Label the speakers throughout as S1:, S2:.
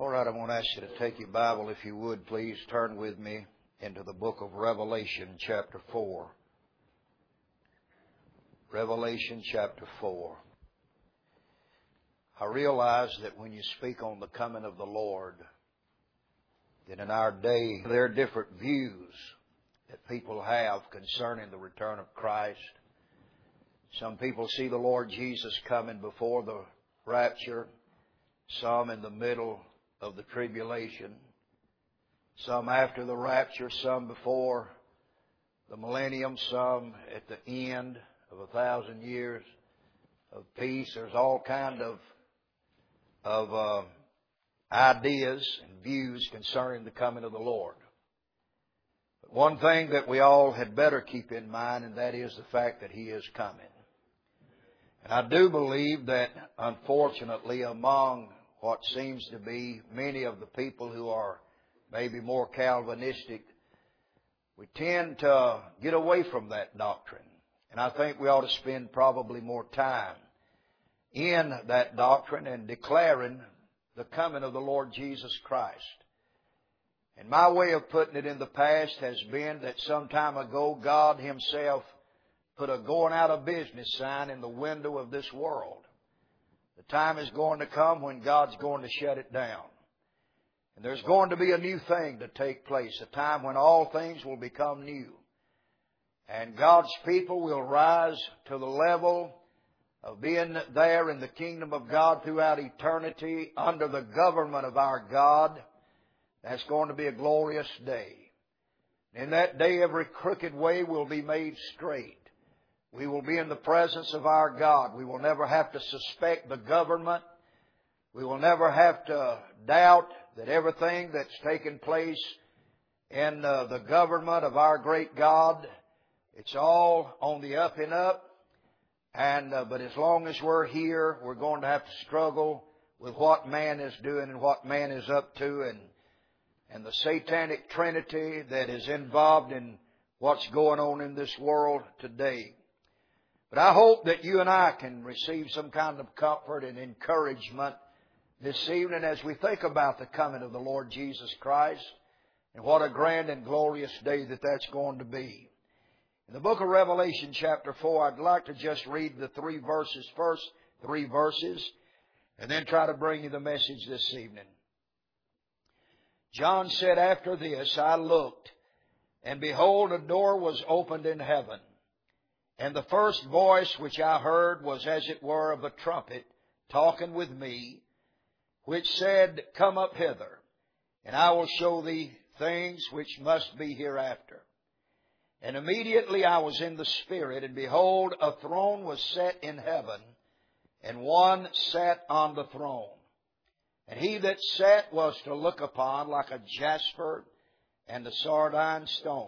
S1: All right, I'm going to ask you to take your Bible, if you would, please. Turn with me into the book of Revelation, chapter 4. Revelation, chapter 4. I realize that when you speak on the coming of the Lord, that in our day there are different views that people have concerning the return of Christ. Some people see the Lord Jesus coming before the rapture, some in the middle of the tribulation, some after the rapture, some before the millennium, some at the end of 1,000 years of peace. There's all kind of ideas and views concerning the coming of the Lord. But one thing that we all had better keep in mind, and that is the fact that He is coming. And I do believe that, unfortunately, among what seems to be many of the people who are maybe more Calvinistic, we tend to get away from that doctrine. And I think we ought to spend probably more time in that doctrine and declaring the coming of the Lord Jesus Christ. And my way of putting it in the past has been that some time ago God Himself put a going out of business sign in the window of this world. The time is going to come when God's going to shut it down. And there's going to be a new thing to take place, a time when all things will become new. And God's people will rise to the level of being there in the kingdom of God throughout eternity under the government of our God. That's going to be a glorious day. In that day, every crooked way will be made straight. We will be in the presence of our God. We will never have to suspect the government. We will never have to doubt that everything that's taken place in the government of our great God, it's all on the up and up. But as long as we're here, we're going to have to struggle with what man is doing and what man is up to, and the satanic trinity that is involved in what's going on in this world today. But I hope that you and I can receive some kind of comfort and encouragement this evening as we think about the coming of the Lord Jesus Christ, and what a grand and glorious day that's going to be. In the book of Revelation chapter 4, I'd like to just read the first three verses, and then try to bring you the message this evening. John said, "After this I looked, and behold, a door was opened in heaven. And the first voice which I heard was as it were of a trumpet talking with me, which said, Come up hither, and I will show thee things which must be hereafter. And immediately I was in the Spirit, and behold, a throne was set in heaven, and one sat on the throne. And he that sat was to look upon like a jasper and a sardine stone.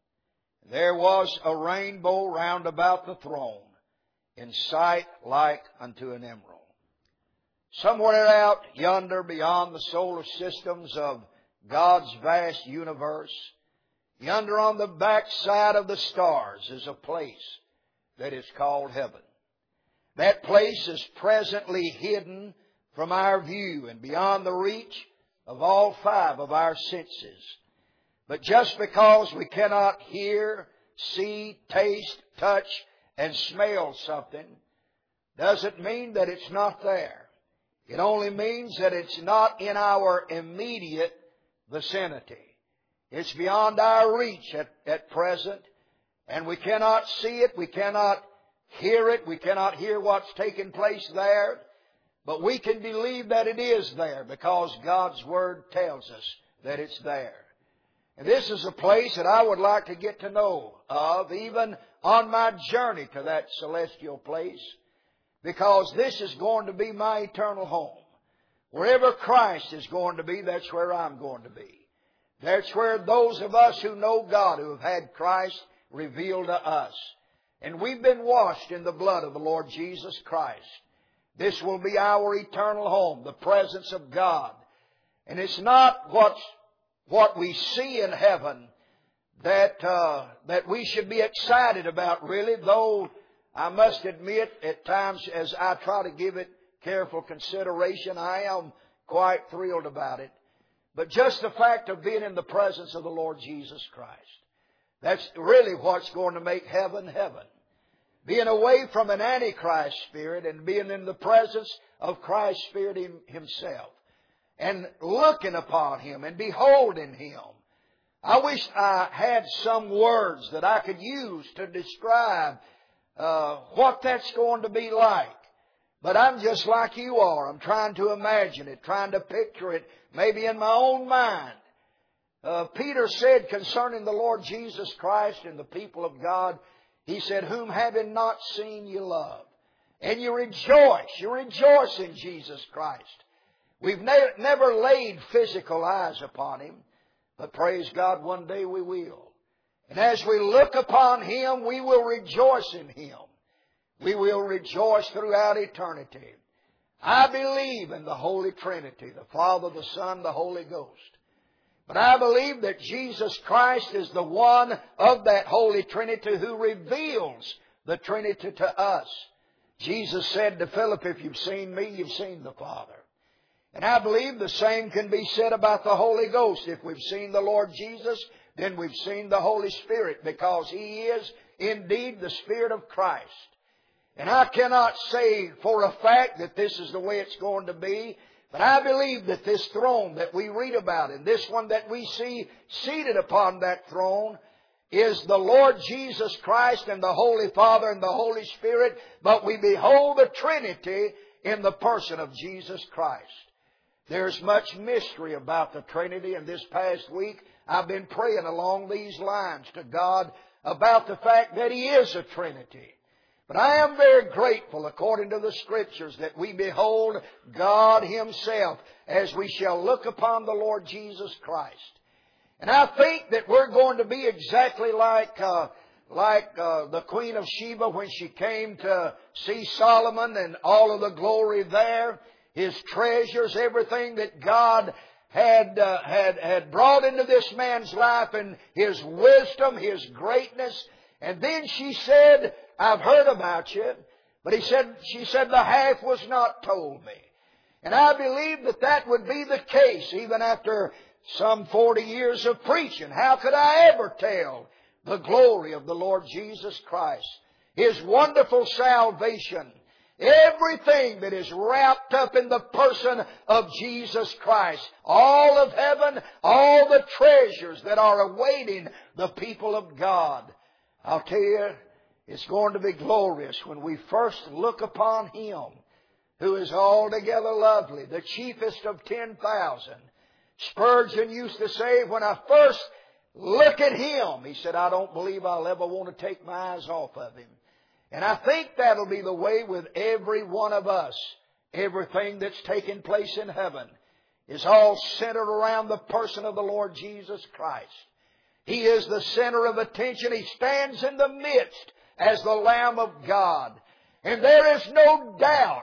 S1: There was a rainbow round about the throne, in sight like unto an emerald." Somewhere out yonder beyond the solar systems of God's vast universe, yonder on the backside of the stars, is a place that is called heaven. That place is presently hidden from our view and beyond the reach of all five of our senses. But just because we cannot hear, see, taste, touch, and smell something doesn't mean that it's not there. It only means that it's not in our immediate vicinity. It's beyond our reach at present, and we cannot see it, we cannot hear it, we cannot hear what's taking place there, but we can believe that it is there because God's Word tells us that it's there. And this is a place that I would like to get to know of, even on my journey to that celestial place, because this is going to be my eternal home. Wherever Christ is going to be, that's where I'm going to be. That's where those of us who know God, who have had Christ revealed to us, and we've been washed in the blood of the Lord Jesus Christ. This will be our eternal home, the presence of God. And it's not what we see in heaven that we should be excited about, really, though I must admit at times as I try to give it careful consideration, I am quite thrilled about it. But just the fact of being in the presence of the Lord Jesus Christ. That's really what's going to make heaven heaven. Being away from an Antichrist spirit and being in the presence of Christ's Spirit Himself. And looking upon Him and beholding Him. I wish I had some words that I could use to describe what that's going to be like. But I'm just like you are. I'm trying to imagine it, trying to picture it, maybe in my own mind. Peter said concerning the Lord Jesus Christ and the people of God, he said, whom having not seen you love. And you rejoice in Jesus Christ. We've never laid physical eyes upon Him, but praise God, one day we will. And as we look upon Him, we will rejoice in Him. We will rejoice throughout eternity. I believe in the Holy Trinity, the Father, the Son, the Holy Ghost. But I believe that Jesus Christ is the one of that Holy Trinity who reveals the Trinity to us. Jesus said to Philip, if you've seen me, you've seen the Father. And I believe the same can be said about the Holy Ghost. If we've seen the Lord Jesus, then we've seen the Holy Spirit, because He is indeed the Spirit of Christ. And I cannot say for a fact that this is the way it's going to be, but I believe that this throne that we read about, and this one that we see seated upon that throne, is the Lord Jesus Christ and the Holy Father and the Holy Spirit, but we behold the Trinity in the person of Jesus Christ. There's much mystery about the Trinity, and this past week I've been praying along these lines to God about the fact that He is a Trinity. But I am very grateful, according to the Scriptures, that we behold God Himself as we shall look upon the Lord Jesus Christ. And I think that we're going to be exactly like the Queen of Sheba when she came to see Solomon and all of the glory there, his treasures, everything that God had brought into this man's life, and his wisdom, his greatness. And then she said, I've heard about you. But she said, the half was not told me. And I believe that would be the case even after some 40 years of preaching. How could I ever tell the glory of the Lord Jesus Christ? His wonderful salvation. Everything that is wrapped up in the person of Jesus Christ. All of heaven, all the treasures that are awaiting the people of God. I'll tell you, it's going to be glorious when we first look upon Him, who is altogether lovely, the chiefest of 10,000. Spurgeon used to say, when I first look at Him, he said, I don't believe I'll ever want to take my eyes off of Him. And I think that'll be the way with every one of us. Everything that's taking place in heaven is all centered around the person of the Lord Jesus Christ. He is the center of attention. He stands in the midst as the Lamb of God. And there is no doubt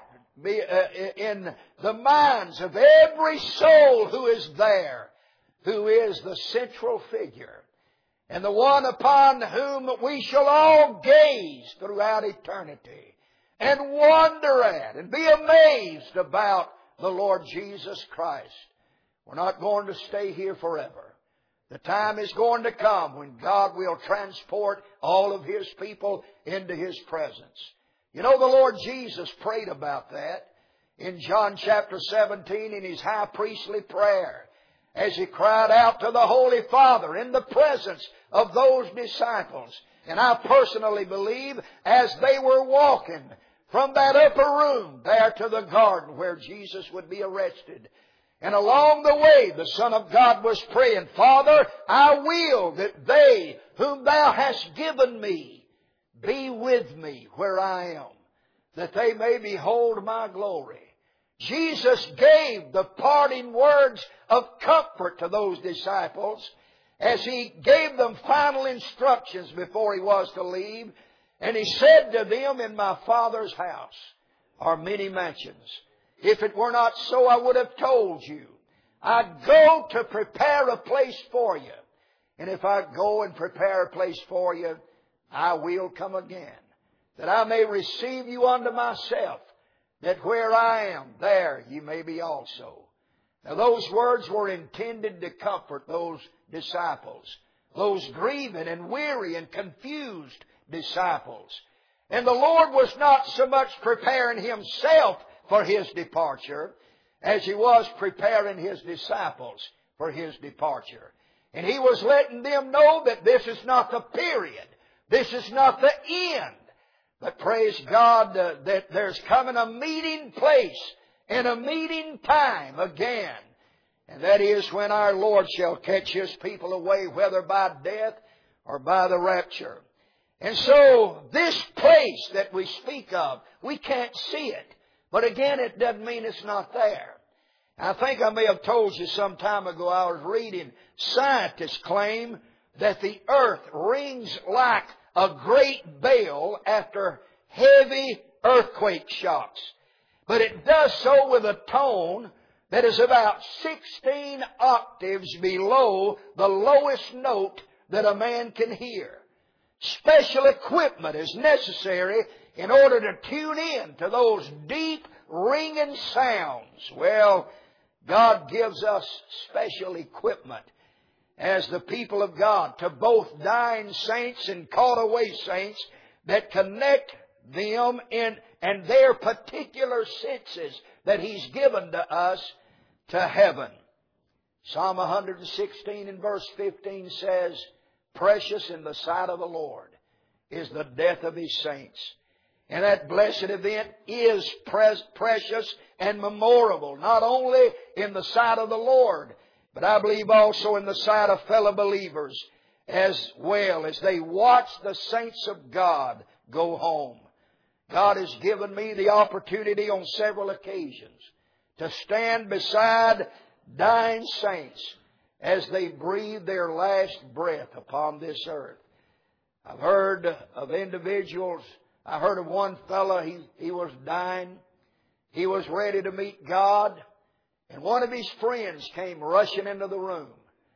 S1: in the minds of every soul who is there, who is the central figure, and the one upon whom we shall all gaze throughout eternity and wonder at and be amazed about the Lord Jesus Christ. We're not going to stay here forever. The time is going to come when God will transport all of His people into His presence. You know, the Lord Jesus prayed about that in John chapter 17 in His high priestly prayer, as He cried out to the Holy Father in the presence of those disciples. And I personally believe as they were walking from that upper room there to the garden where Jesus would be arrested, and along the way, the Son of God was praying, Father, I will that they whom Thou hast given me be with me where I am, that they may behold my glory. Jesus gave the parting words of comfort to those disciples as He gave them final instructions before He was to leave. And He said to them, in my Father's house are many mansions. If it were not so, I would have told you. I go to prepare a place for you. And if I go and prepare a place for you, I will come again, that I may receive you unto myself, that where I am, there ye may be also. Now those words were intended to comfort those disciples, those grieving and weary and confused disciples. And the Lord was not so much preparing Himself for His departure as He was preparing His disciples for His departure. And He was letting them know that this is not the period. This is not the end. But praise God that there's coming a meeting place and a meeting time again. And that is when our Lord shall catch His people away, whether by death or by the rapture. And so this place that we speak of, we can't see it. But again, it doesn't mean it's not there. I think I may have told you some time ago, I was reading, scientists claim that the earth rings like a great bell after heavy earthquake shocks. But it does so with a tone that is about 16 octaves below the lowest note that a man can hear. Special equipment is necessary in order to tune in to those deep ringing sounds. Well, God gives us special equipment as the people of God to both dying saints and caught away saints that connect them in and their particular senses that He's given to us to heaven. Psalm 116 and verse 15 says, "Precious in the sight of the Lord is the death of His saints." And that blessed event is precious and memorable, not only in the sight of the Lord, but I believe also in the sight of fellow believers as well as they watch the saints of God go home. God has given me the opportunity on several occasions to stand beside dying saints as they breathe their last breath upon this earth. I've heard of individuals. I heard of one fellow, he was dying. He was ready to meet God. And one of his friends came rushing into the room.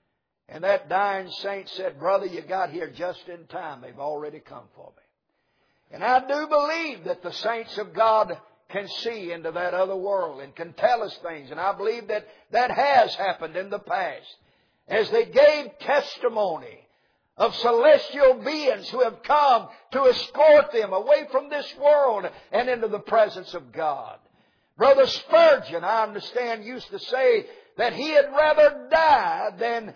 S1: And that dying saint said, "Brother, you got here just in time. They've already come for me." And I do believe that the saints of God can see into that other world and can tell us things. And I believe that that has happened in the past. As they gave testimony of celestial beings who have come to escort them away from this world and into the presence of God. Brother Spurgeon, I understand, used to say that he had rather die than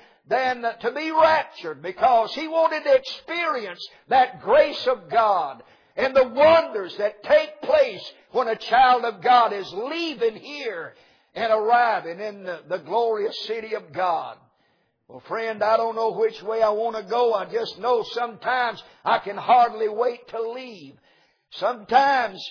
S1: to be raptured because he wanted to experience that grace of God and the wonders that take place when a child of God is leaving here and arriving in the glorious city of God. Well, friend, I don't know which way I want to go. I just know sometimes I can hardly wait to leave. Sometimes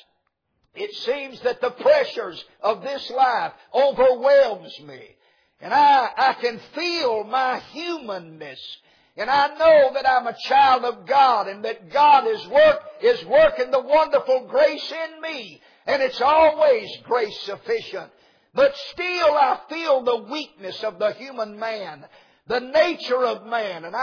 S1: it seems that the pressures of this life overwhelms me. And I can feel my humanness. And I know that I'm a child of God and that God is working the wonderful grace in me. And it's always grace sufficient. But still I feel the weakness of the human man, the nature of man. And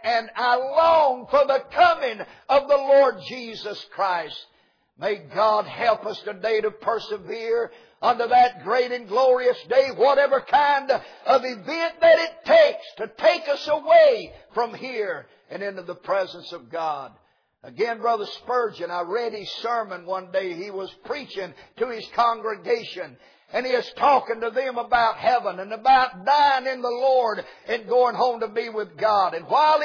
S1: I long for the coming of the Lord Jesus Christ. May God help us today to persevere unto that great and glorious day, whatever kind of event that it takes to take us away from here and into the presence of God. Again, Brother Spurgeon, I read his sermon one day. He was preaching to his congregation, and he was talking to them about heaven and about dying in the Lord and going home to be with God. And while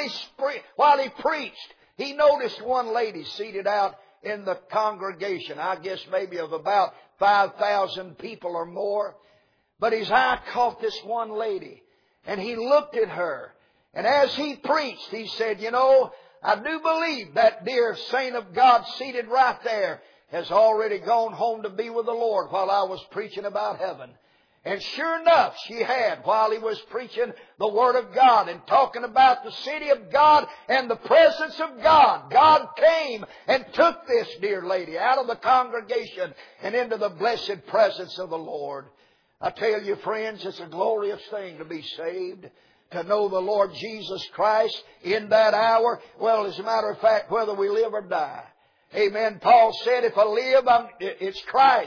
S1: he preached, he noticed one lady seated out in the congregation, I guess maybe of about 5,000 people or more. But his eye caught this one lady, and he looked at her. And as he preached, he said, "You know, I do believe that dear saint of God seated right there has already gone home to be with the Lord while I was preaching about heaven." And sure enough, she had, while he was preaching the Word of God and talking about the city of God and the presence of God. God came and took this dear lady out of the congregation and into the blessed presence of the Lord. I tell you, friends, it's a glorious thing to be saved, to know the Lord Jesus Christ in that hour. Well, as a matter of fact, whether we live or die. Amen. Paul said, if I live, it's Christ.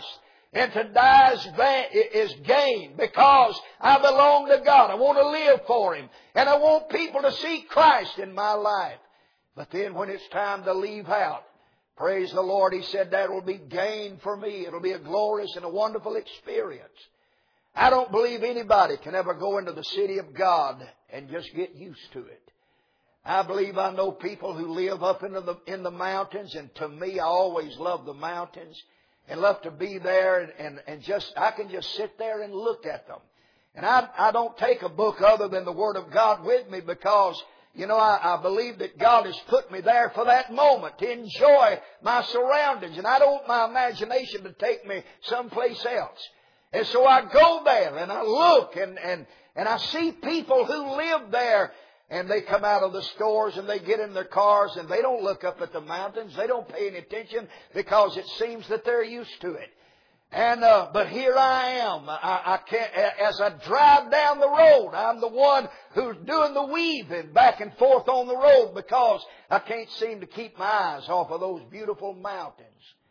S1: And to die is gain because I belong to God. I want to live for Him. And I want people to see Christ in my life. But then when it's time to leave out, praise the Lord, He said that will be gain for me. It'll be a glorious and a wonderful experience. I don't believe anybody can ever go into the city of God and just get used to it. I believe I know people who live up in the mountains, and to me, I always love the mountains and love to be there and I can just sit there and look at them. And I don't take a book other than the Word of God with me because, I believe that God has put me there for that moment to enjoy my surroundings, and I don't want my imagination to take me someplace else. And so I go there and I look and I see people who live there, and they come out of the stores and they get in their cars and they don't look up at the mountains. They don't pay any attention because it seems that they're used to it. And but here I am. I can't, as I drive down the road, I'm the one who's doing the weaving back and forth on the road because I can't seem to keep my eyes off of those beautiful mountains.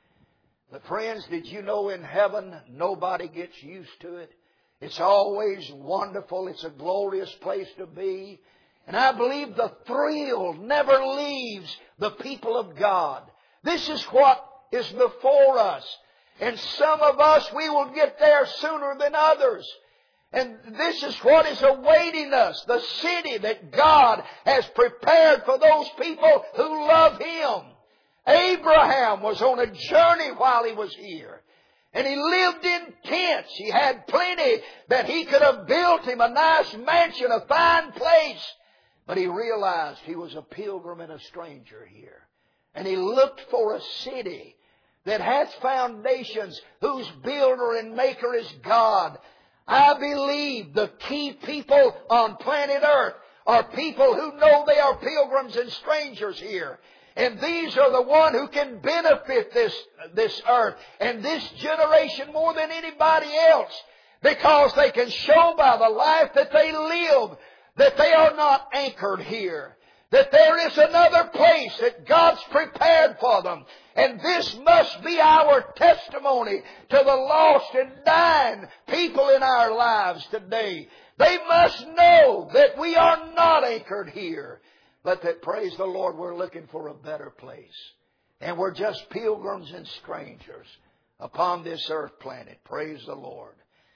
S1: But friends, did you know in heaven nobody gets used to it? It's always wonderful. It's a glorious place to be. And I believe the thrill never leaves the people of God. This is what is before us. And some of us, we will get there sooner than others. And this is what is awaiting us, the city that God has prepared for those people who love Him. Abraham was on a journey while he was here. And he lived in tents. He had plenty that he could have built him a nice mansion, a fine place. But he realized he was a pilgrim and a stranger here. And he looked for a city that has foundations, whose builder and maker is God. I believe the key people on planet Earth are people who know they are pilgrims and strangers here. And these are the one who can benefit this earth and this generation more than anybody else, because they can show by the life that they live that they are not anchored here, that there is another place that God's prepared for them. And this must be our testimony to the lost and dying people in our lives today. They must know that we are not anchored here, but that, praise the Lord, we're looking for a better place. And we're just pilgrims and strangers upon this earth planet. Praise the Lord.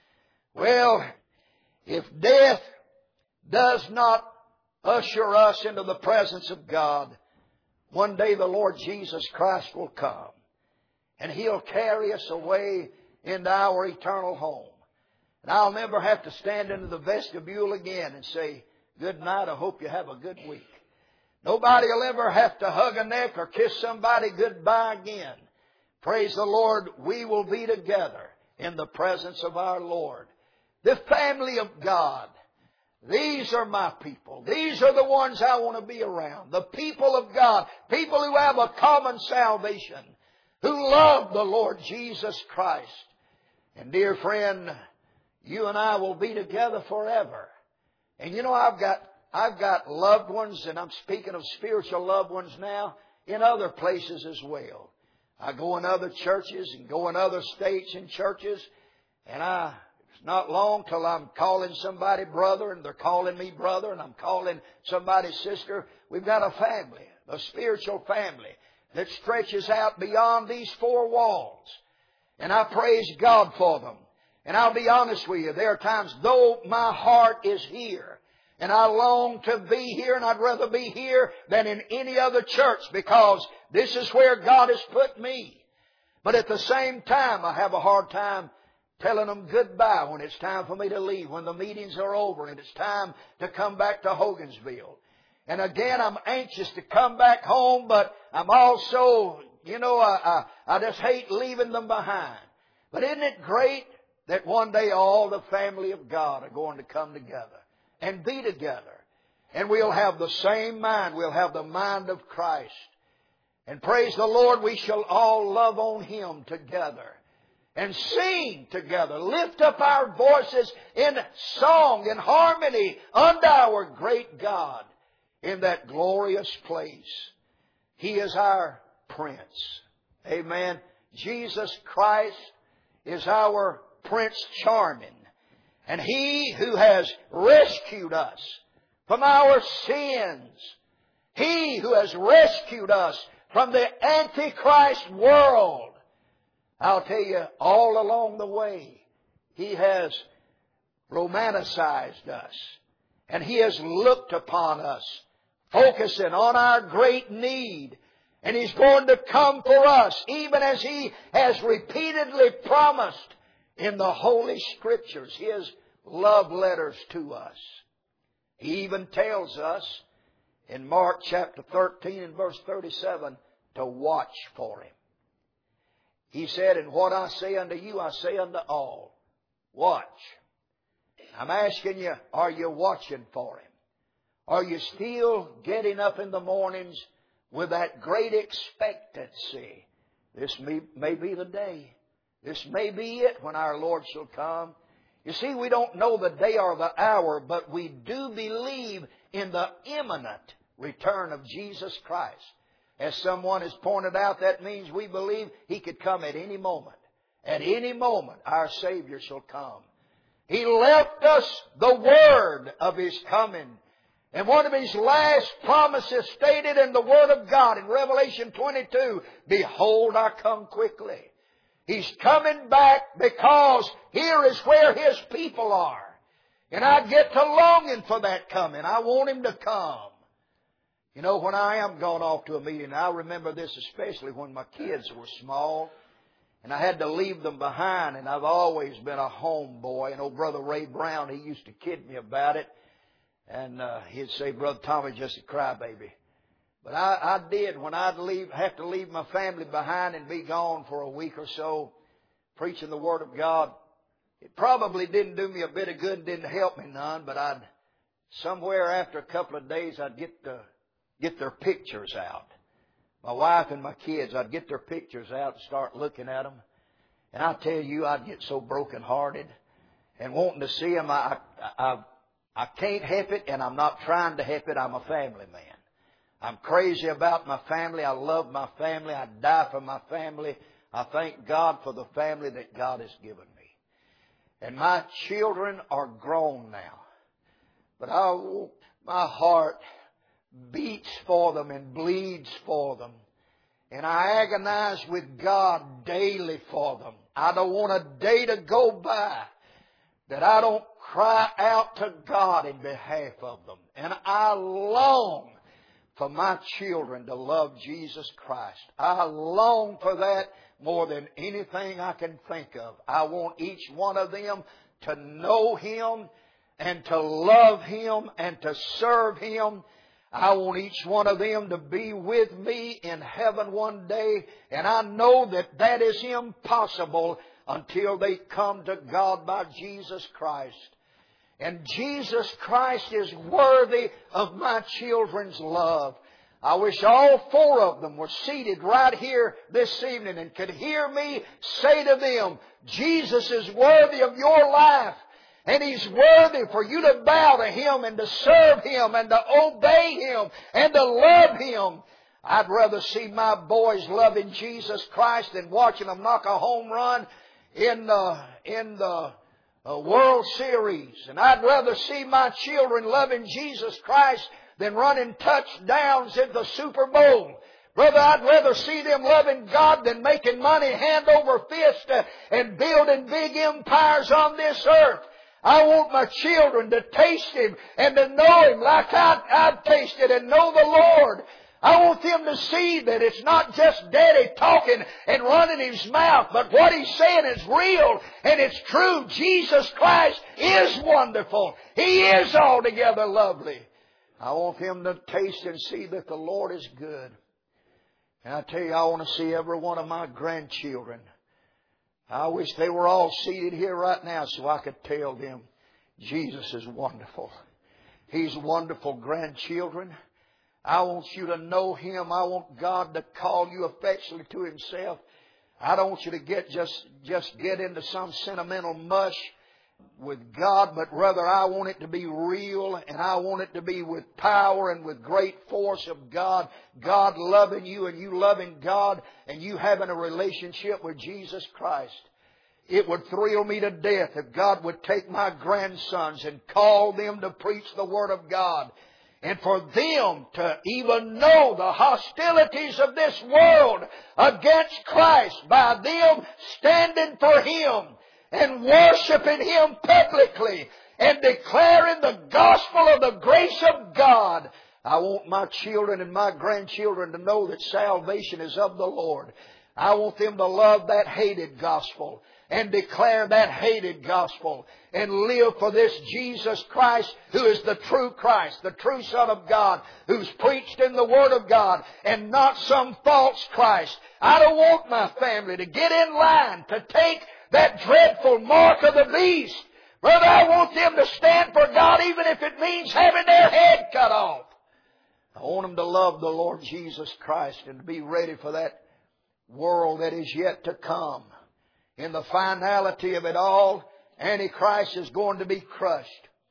S1: Well, if death does not usher us into the presence of God, one day the Lord Jesus Christ will come, and He'll carry us away into our eternal home. And I'll never have to stand into the vestibule again and say, "Good night, I hope you have a good week." Nobody will ever have to hug a neck or kiss somebody goodbye again. Praise the Lord, we will be together in the presence of our Lord. The family of God. These are my people. These are the ones I want to be around. The people of God. People who have a common salvation. Who love the Lord Jesus Christ. And dear friend, you and I will be together forever. And you know, I've got loved ones, and I'm speaking of spiritual loved ones now, in other places as well. I go in other churches and go in other states and churches, and it's not long till I'm calling somebody brother, and they're calling me brother, and I'm calling somebody sister. We've got a family, a spiritual family that stretches out beyond these four walls. And I praise God for them. And I'll be honest with you, there are times, though my heart is here, and I long to be here, and I'd rather be here than in any other church, because this is where God has put me. But at the same time, I have a hard time telling them goodbye when it's time for me to leave, when the meetings are over and it's time to come back to Hogansville. And again, I'm anxious to come back home, but I'm also, I just hate leaving them behind. But isn't it great that one day all the family of God are going to come together and be together? And we'll have the same mind. We'll have the mind of Christ. And praise the Lord, we shall all love on Him together and sing together. Lift up our voices in song and harmony unto our great God in that glorious place. He is our Prince. Amen. Jesus Christ is our Prince Charming. And He who has rescued us from our sins. He who has rescued us from the Antichrist world. I'll tell you, all along the way, He has romanticized us. And He has looked upon us, focusing on our great need. And He's going to come for us, even as He has repeatedly promised in the Holy Scriptures, His love letters to us. He even tells us in Mark chapter 13 and verse 37 to watch for Him. He said, "And what I say unto you, I say unto all, watch." I'm asking you, are you watching for Him? Are you still getting up in the mornings with that great expectancy? This may be the day. This may be it when our Lord shall come. You see, we don't know the day or the hour, but we do believe in the imminent return of Jesus Christ. As someone has pointed out, that means we believe He could come at any moment. At any moment, our Savior shall come. He left us the word of His coming. And one of His last promises stated in the Word of God in Revelation 22, "Behold, I come quickly." He's coming back because here is where His people are. And I get to longing for that coming. I want Him to come. You know, when I am going off to a meeting, I remember this especially when my kids were small, and I had to leave them behind, and I've always been a homeboy. And old Brother Ray Brown, he used to kid me about it, and he'd say, "Brother Tommy, just a crybaby." But I did when I'd have to leave my family behind and be gone for a week or so, preaching the Word of God. It probably didn't do me a bit of good and didn't help me none, but somewhere after a couple of days, I'd get their pictures out. My wife and my kids, I'd get their pictures out and start looking at them. And I tell you, I'd get so brokenhearted and wanting to see them. I can't help it, and I'm not trying to help it. I'm a family man. I'm crazy about my family. I love my family. I die for my family. I thank God for the family that God has given me. And my children are grown now. But my heart beats for them and bleeds for them. And I agonize with God daily for them. I don't want a day to go by that I don't cry out to God in behalf of them. And I long for my children to love Jesus Christ. I long for that more than anything I can think of. I want each one of them to know Him and to love Him and to serve Him. I want each one of them to be with me in heaven one day. And I know that that is impossible until they come to God by Jesus Christ. And Jesus Christ is worthy of my children's love. I wish all four of them were seated right here this evening and could hear me say to them, Jesus is worthy of your life. And He's worthy for you to bow to Him and to serve Him and to obey Him and to love Him. I'd rather see my boys loving Jesus Christ than watching them knock a home run in the World Series. And I'd rather see my children loving Jesus Christ than running touchdowns at the Super Bowl. Brother, I'd rather see them loving God than making money hand over fist and building big empires on this earth. I want my children to taste Him and to know Him like I've tasted and know the Lord. I want them to see that it's not just Daddy talking and running his mouth, but what He's saying is real and it's true. Jesus Christ is wonderful. He is altogether lovely. I want them to taste and see that the Lord is good. And I tell you, I want to see every one of my grandchildren. I wish they were all seated here right now so I could tell them Jesus is wonderful. He's wonderful, grandchildren. I want you to know Him. I want God to call you affectionately to Himself. I don't want you to just get into some sentimental mush with God, but rather I want it to be real, and I want it to be with power and with great force of God. God loving you and you loving God and you having a relationship with Jesus Christ. it would thrill me to death if God would take my grandsons and call them to preach the Word of God. And for them to even know the hostilities of this world against Christ by them standing for Him and worshiping Him publicly and declaring the gospel of the grace of God. I want my children and my grandchildren to know that salvation is of the Lord. I want them to love that hated gospel and declare that hated gospel and live for this Jesus Christ who is the true Christ, the true Son of God, who's preached in the Word of God and not some false Christ. I don't want my family to get in line to take that dreadful mark of the beast. Brother, I want them to stand for God even if it means having their head cut off. I want them to love the Lord Jesus Christ and to be ready for that world that is yet to come. In the finality of it all, Antichrist is going to be crushed.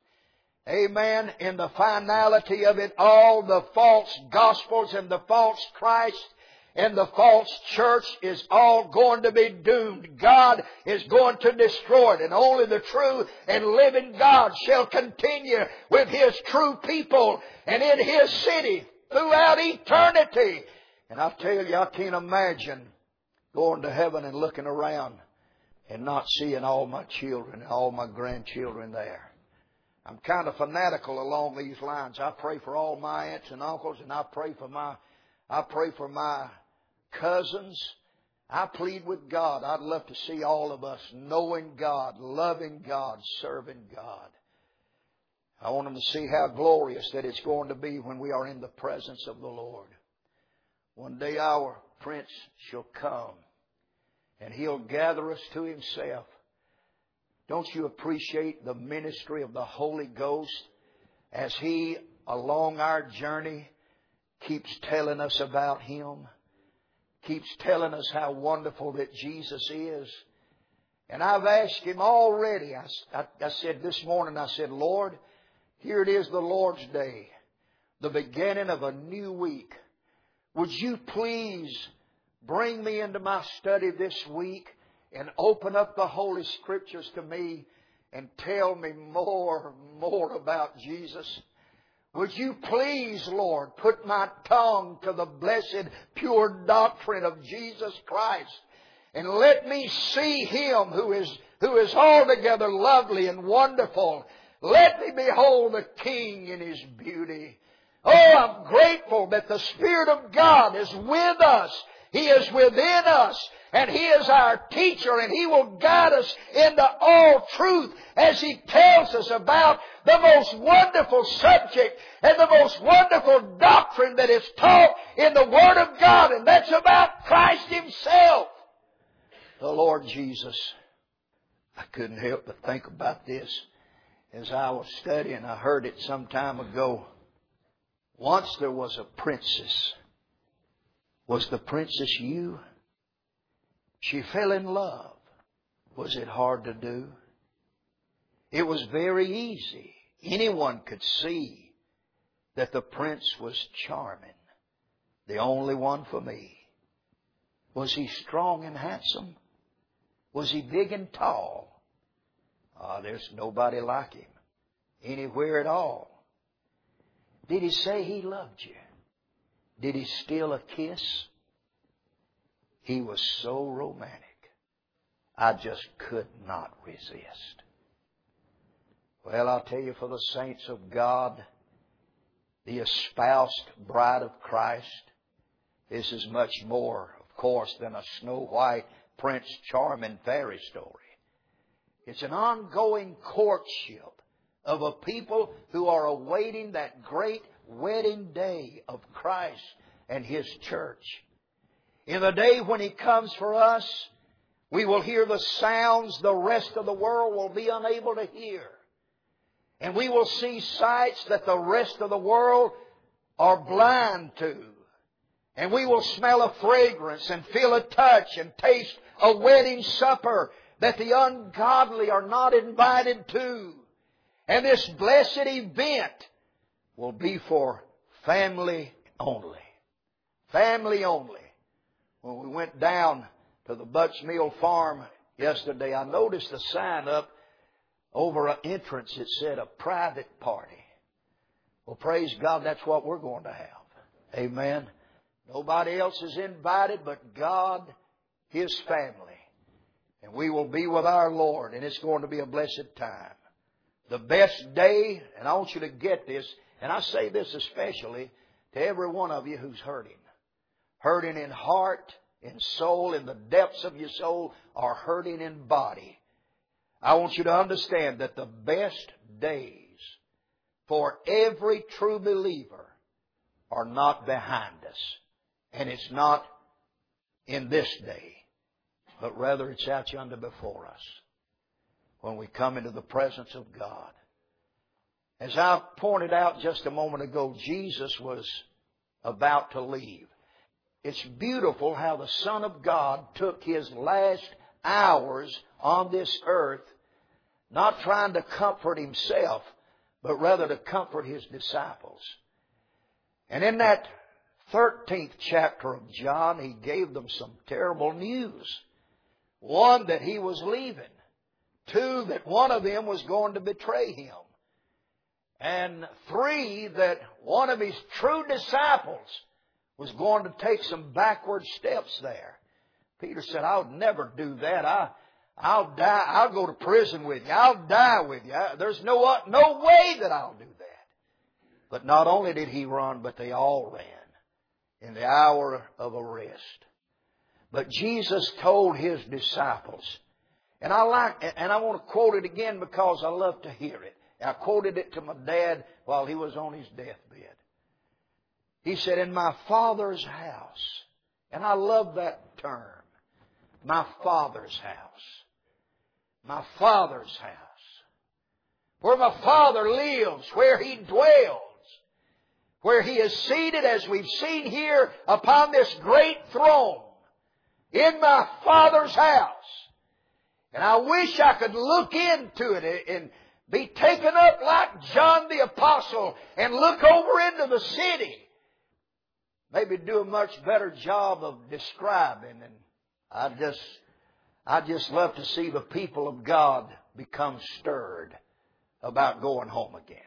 S1: Amen. In the finality of it all, the false gospels and the false Christ and the false church is all going to be doomed. God is going to destroy it. And only the true and living God shall continue with His true people and in His city throughout eternity. And I tell you, I can't imagine going to heaven and looking around and not seeing all my children and all my grandchildren there. I'm kind of fanatical along these lines. I pray for all my aunts and uncles, and I pray for my cousins. I plead with God. I'd love to see all of us knowing God, loving God, serving God. I want them to see how glorious that it's going to be when we are in the presence of the Lord. One day our Prince shall come, and He'll gather us to Himself. Don't you appreciate the ministry of the Holy Ghost as He, along our journey, keeps telling us about Him, keeps telling us how wonderful that Jesus is? And I've asked Him already. I said this morning, I said, Lord, here it is, the Lord's Day, the beginning of a new week. Would you please bring me into my study this week and open up the Holy Scriptures to me and tell me more about Jesus? Would you please, Lord, put my tongue to the blessed, pure doctrine of Jesus Christ and let me see Him who is altogether lovely and wonderful. Let me behold the King in His beauty. Oh, I'm grateful that the Spirit of God is with us. He is within us, and He is our teacher, and He will guide us into all truth as He tells us about the most wonderful subject and the most wonderful doctrine that is taught in the Word of God, and that's about Christ Himself, the Lord Jesus. I couldn't help but think about this as I was studying. I heard it some time ago. Once there was a princess. Was the princess you? She fell in love. Was it hard to do? It was very easy. Anyone could see that the prince was charming. The only one for me. Was he strong and handsome? Was he big and tall? There's nobody like him anywhere at all. Did he say he loved you? Did he steal a kiss? He was so romantic. I just could not resist. Well, I'll tell you, for the saints of God, the espoused bride of Christ, this is much more, of course, than a Snow White, Prince Charming fairy story. It's an ongoing courtship of a people who are awaiting that great wedding day of Christ and His church. In the day when He comes for us, we will hear the sounds the rest of the world will be unable to hear. And we will see sights that the rest of the world are blind to. And we will smell a fragrance and feel a touch and taste a wedding supper that the ungodly are not invited to. And this blessed event will be for family only. Family only. When we went down to the Butts Mill Farm yesterday, I noticed a sign up over an entrance that said a private party. Well, praise God, that's what we're going to have. Amen. Nobody else is invited but God, His family. And we will be with our Lord, and it's going to be a blessed time. The best day, and I want you to get this, and I say this especially to every one of you who's hurting. Hurting in heart, in soul, in the depths of your soul, or hurting in body. I want you to understand that the best days for every true believer are not behind us. And it's not in this day, but rather it's out yonder before us when we come into the presence of God. As I pointed out just a moment ago, Jesus was about to leave. It's beautiful how the Son of God took His last hours on this earth, not trying to comfort Himself, but rather to comfort His disciples. And in that 13th chapter of John, He gave them some terrible news. One, that He was leaving. Two, that one of them was going to betray Him. And three, that one of His true disciples was going to take some backward steps there. Peter said, I would never do that. I'll die. I'll go to prison with you. I'll die with you. There's no way that I'll do that. But not only did he run, but they all ran in the hour of arrest. But Jesus told His disciples, and I want to quote it again because I love to hear it. I quoted it to my dad while he was on his deathbed. He said, in my Father's house, and I love that term, my Father's house. My Father's house. Where my Father lives, where He dwells, where He is seated, as we've seen here, upon this great throne, in my Father's house. And I wish I could look into it and be taken up like John the Apostle and look over into the city. Maybe do a much better job of describing. And I just love to see the people of God become stirred about going home again.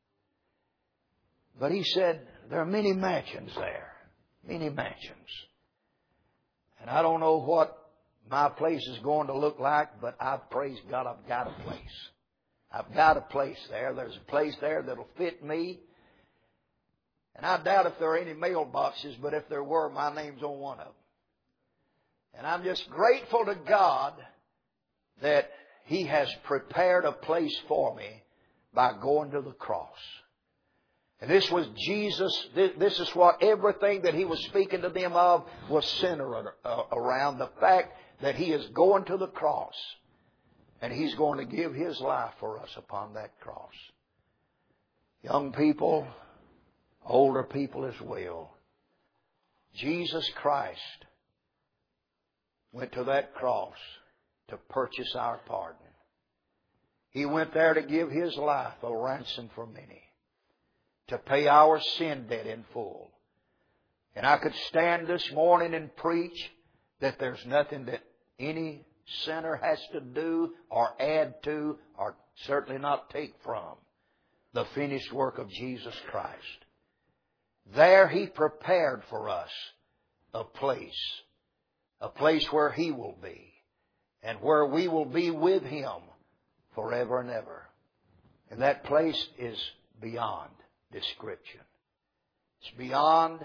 S1: But He said, there are many mansions there. Many mansions. And I don't know what my place is going to look like, but I praise God I've got a place. I've got a place there. There's a place there that'll fit me. And I doubt if there are any mailboxes, but if there were, my name's on one of them. And I'm just grateful to God that He has prepared a place for me by going to the cross. And this was Jesus. This is what everything that He was speaking to them of was centered around the fact that He is going to the cross. And He's going to give His life for us upon that cross. Young people, older people as well. Jesus Christ went to that cross to purchase our pardon. He went there to give His life a ransom for many, to pay our sin debt in full. And I could stand this morning and preach that there's nothing that any sinner has to do or add to or certainly not take from the finished work of Jesus Christ. There He prepared for us a place where He will be and where we will be with Him forever and ever. And that place is beyond description. It's beyond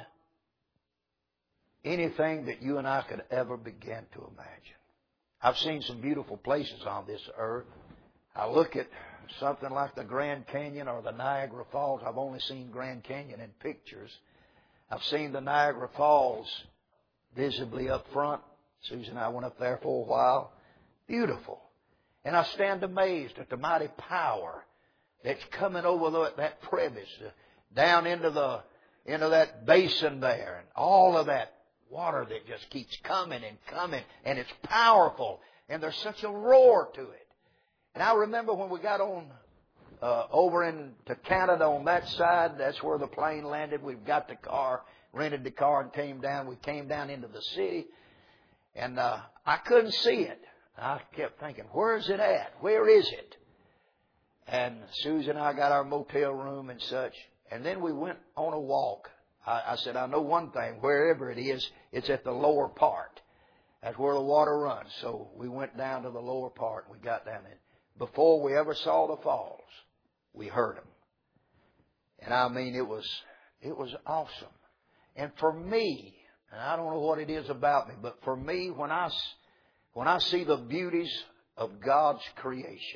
S1: anything that you and I could ever begin to imagine. I've seen some beautiful places on this earth. I look at something like the Grand Canyon or the Niagara Falls. I've only seen Grand Canyon in pictures. I've seen the Niagara Falls visibly up front. Susan and I went up there for a while. Beautiful. And I stand amazed at the mighty power that's coming over that crevice down into that basin there, and all of that water that just keeps coming and coming, and it's powerful, and there's such a roar to it. And I remember when we got on over into Canada on that side, that's where the plane landed. We've got the car, rented the car, and came down. We came down into the city, and I couldn't see it. I kept thinking, where is it at? Where is it? And Susan and I got our motel room and such. And then we went on a walk. I said, I know one thing. Wherever it is, it's at the lower part. That's where the water runs. So we went down to the lower part. We got down there. Before we ever saw the falls, we heard them. And I mean, it was awesome. And for me, and I don't know what it is about me, but for me, when I see the beauties of God's creation,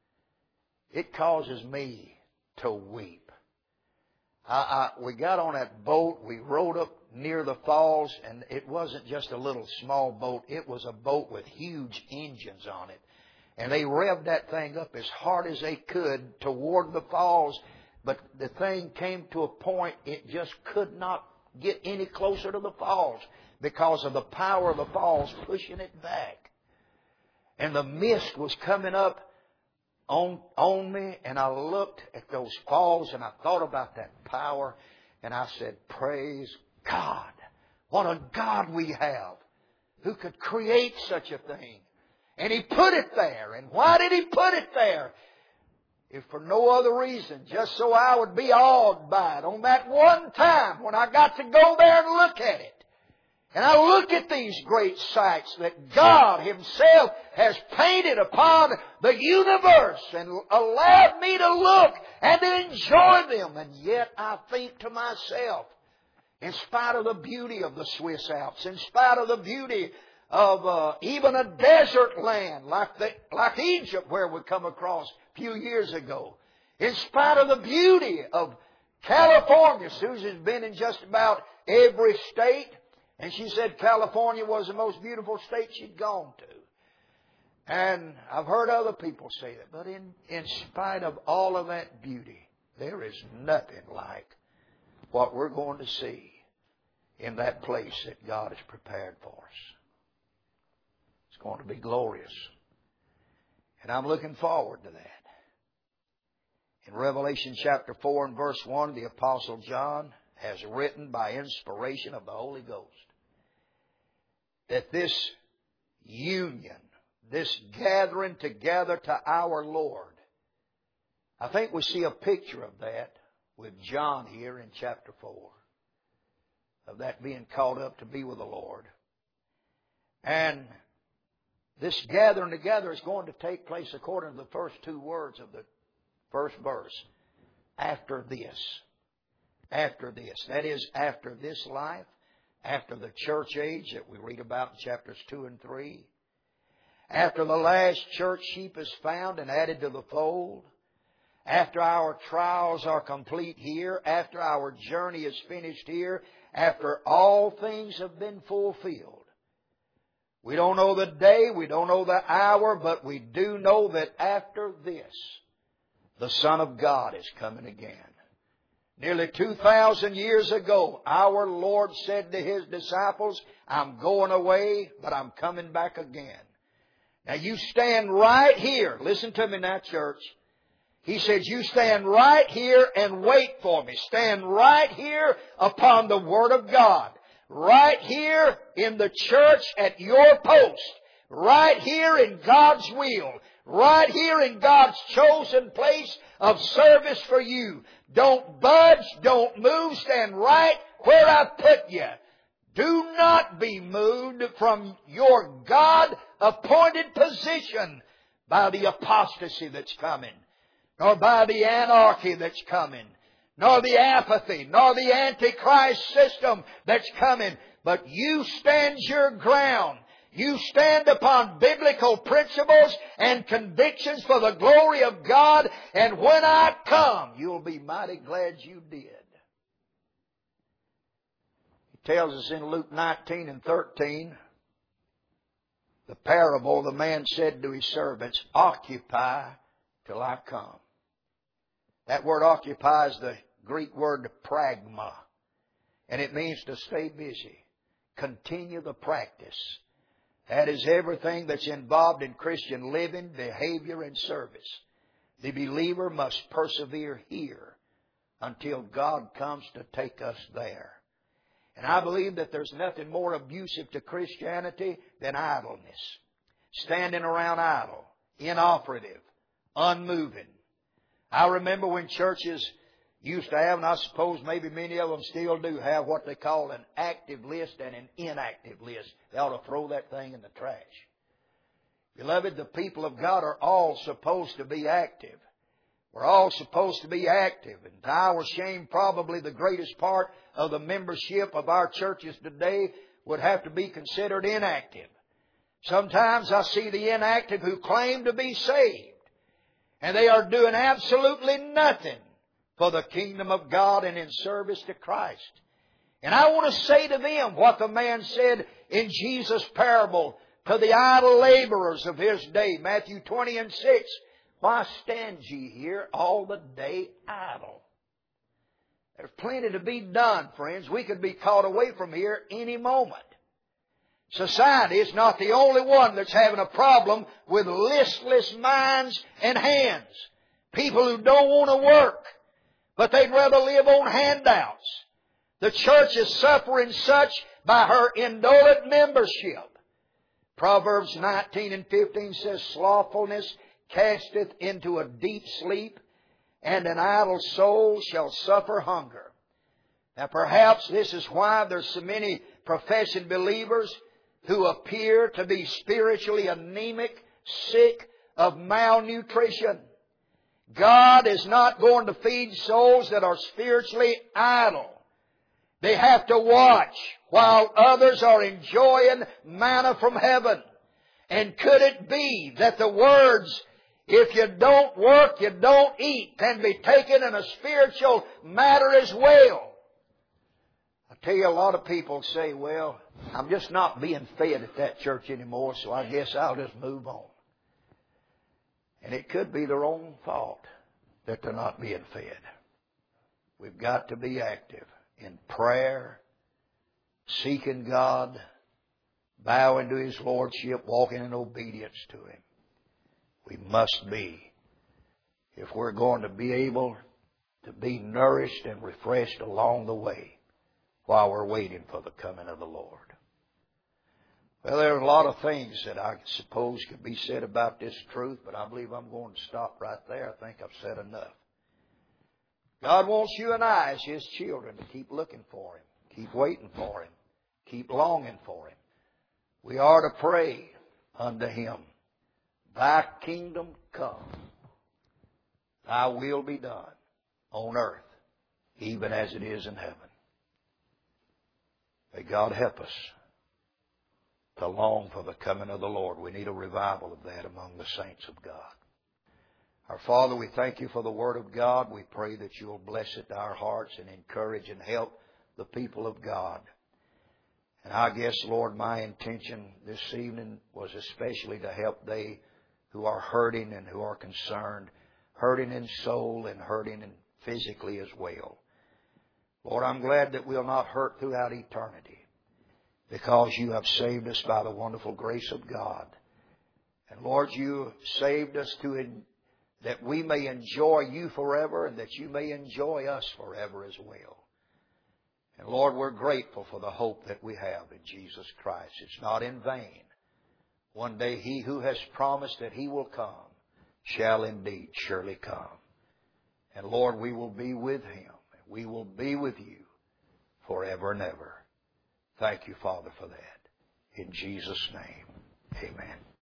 S1: it causes me to weep. We got on that boat. We rowed up near the falls, and it wasn't just a little small boat. It was a boat with huge engines on it. And they revved that thing up as hard as they could toward the falls. But the thing came to a point it just could not get any closer to the falls because of the power of the falls pushing it back. And the mist was coming up on me, and I looked at those falls and I thought about that power, and I said, praise God. What a God we have who could create such a thing. And He put it there. And why did He put it there? If for no other reason, just so I would be awed by it on that one time when I got to go there and look at it. And I look at these great sights that God Himself has painted upon the universe and allowed me to look and to enjoy them. And yet I think to myself, in spite of the beauty of the Swiss Alps, in spite of the beauty of even a desert land like Egypt where we come across a few years ago, in spite of the beauty of California, Susan's been in just about every state. And she said California was the most beautiful state she'd gone to. And I've heard other people say that. But in spite of all of that beauty, there is nothing like what we're going to see in that place that God has prepared for us. It's going to be glorious. And I'm looking forward to that. In Revelation chapter 4 and verse 1, the Apostle John has written by inspiration of the Holy Ghost that this union, this gathering together to our Lord, I think we see a picture of that with John here in chapter 4, of that being called up to be with the Lord. And this gathering together is going to take place according to the first two words of the first verse. After this. After this. That is, after this life, after the church age that we read about in chapters 2 and 3, after the last church sheep is found and added to the fold, after our trials are complete here, after our journey is finished here, after all things have been fulfilled. We don't know the day, we don't know the hour, but we do know that after this, the Son of God is coming again. Nearly 2,000 years ago, our Lord said to His disciples, I'm going away, but I'm coming back again. Now you stand right here. Listen to me now, church. He says, you stand right here and wait for me. Stand right here upon the Word of God. Right here in the church at your post. Right here in God's will. Right here in God's chosen place of service for you. Don't budge, don't move, stand right where I put you. Do not be moved from your God-appointed position by the apostasy that's coming, nor by the anarchy that's coming, nor the apathy, nor the antichrist system that's coming. But you stand your ground. You stand upon biblical principles and convictions for the glory of God. And when I come, you'll be mighty glad you did. He tells us in Luke 19 and 13, the parable, the man said to his servants, occupy till I come. That word occupy is the Greek word pragma. And it means to stay busy. Continue the practice. That is everything that's involved in Christian living, behavior, and service. The believer must persevere here until God comes to take us there. And I believe that there's nothing more abusive to Christianity than idleness. standing around idle, inoperative, unmoving. I remember when churches used to have, and I suppose maybe many of them still do, have what they call an active list and an inactive list. They ought to throw that thing in the trash. Beloved, the people of God are all supposed to be active. We're all supposed to be active. And to our shame, probably the greatest part of the membership of our churches today would have to be considered inactive. Sometimes I see the inactive who claim to be saved, and they are doing absolutely nothing for the kingdom of God and in service to Christ. And I want to say to them what the man said in Jesus' parable to the idle laborers of his day, Matthew 20:6. Why stand ye here all the day idle? There's plenty to be done, friends. We could be caught away from here any moment. Society is not the only one that's having a problem with listless minds and hands. People who don't want to work, but they'd rather live on handouts. The church is suffering such by her indolent membership. Proverbs 19:15 says, slothfulness casteth into a deep sleep, and an idle soul shall suffer hunger. Now perhaps this is why there's so many professing believers who appear to be spiritually anemic, sick of malnutrition. God is not going to feed souls that are spiritually idle. They have to watch while others are enjoying manna from heaven. And could it be that the words, if you don't work, you don't eat, can be taken in a spiritual matter as well? I tell you, a lot of people say, well, I'm just not being fed at that church anymore, so I guess I'll just move on. And it could be their own fault that they're not being fed. We've got to be active in prayer, seeking God, bowing to His Lordship, walking in obedience to Him. We must be, if we're going to be able to be nourished and refreshed along the way while we're waiting for the coming of the Lord. Well, there are a lot of things that I suppose could be said about this truth, but I believe I'm going to stop right there. I think I've said enough. God wants you and I as His children to keep looking for Him, keep waiting for Him, keep longing for Him. We are to pray unto Him, Thy kingdom come, Thy will be done on earth, even as it is in heaven. May God help us to long for the coming of the Lord. We need a revival of that among the saints of God. Our Father, we thank You for the Word of God. We pray that You'll bless it to our hearts and encourage and help the people of God. And I guess, Lord, my intention this evening was especially to help they who are hurting and who are concerned, hurting in soul and hurting physically as well. Lord, I'm glad that we'll not hurt throughout eternity because You have saved us by the wonderful grace of God. And Lord, You saved us that we may enjoy You forever and that You may enjoy us forever as well. And Lord, we're grateful for the hope that we have in Jesus Christ. It's not in vain. One day He who has promised that He will come shall indeed surely come. And Lord, we will be with Him. We will be with You forever and ever. Thank You, Father, for that. In Jesus' name, amen.